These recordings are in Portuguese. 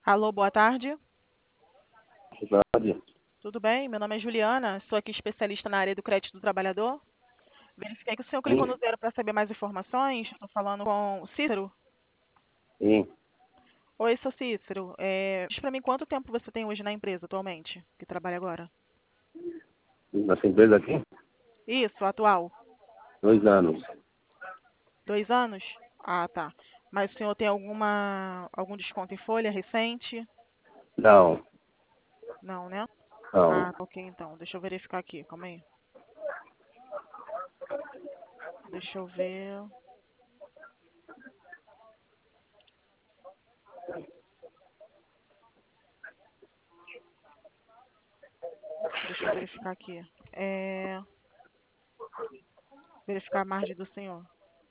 Alô, boa tarde. Verdade. Tudo bem? Meu nome é Juliana, sou aqui especialista na área do crédito do trabalhador. Verifiquei que o senhor clicou Sim, no zero para saber mais informações. Estou falando com o Cícero. sim. Oi, seu Cícero. Diz para mim quanto tempo você tem hoje na empresa atualmente, que trabalha agora? Nessa empresa aqui, Isso, atual. 2 anos. 2 anos? Ah, tá. Mas o senhor tem algum desconto em folha recente? Não, Não, né? não. Ah, tá, ok, então. Deixa eu verificar aqui, calma aí. Deixa eu ver. Deixa eu verificar aqui. É, verificar a margem do senhor.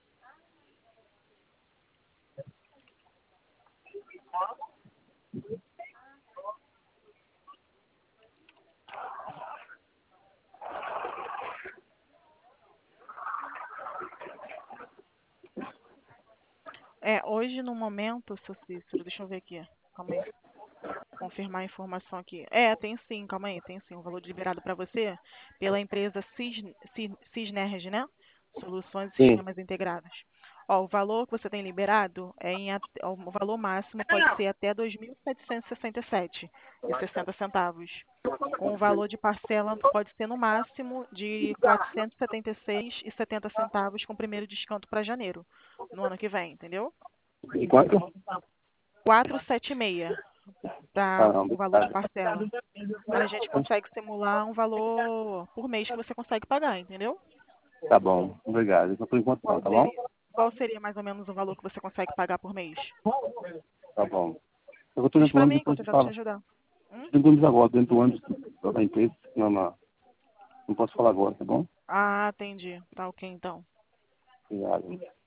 Hoje no momento, seu Cícero, deixa eu ver aqui. Calma aí. Confirmar a informação aqui. Tem sim, calma aí, tem sim. Um valor liberado para você pela empresa Cisnerd, né? Soluções e Sim. Sistemas Integrados. Ó, o valor que você tem liberado o valor máximo pode ser até 2.767,60 centavos. Com o valor de parcela pode ser no máximo de 476,70 centavos com o primeiro desconto para janeiro, no ano que vem, entendeu? E quanto? 476 Ah, para não, o valor de obrigado. parcela. A gente consegue simular um valor por mês que você consegue pagar, entendeu? Tá bom, obrigado. Então, por enquanto Qual não, tá bom? seria, qual seria mais ou menos o valor que você consegue pagar por mês? Tá bom. Eu estou Diz dentro do para ônibus, mim que eu depois tô eu tentando te falo. ajudar. Hum? Dentro do ônibus agora, dentro do ônibus da empresa, não posso falar agora, tá bom? Ah, entendi. Tá ok então. Obrigado.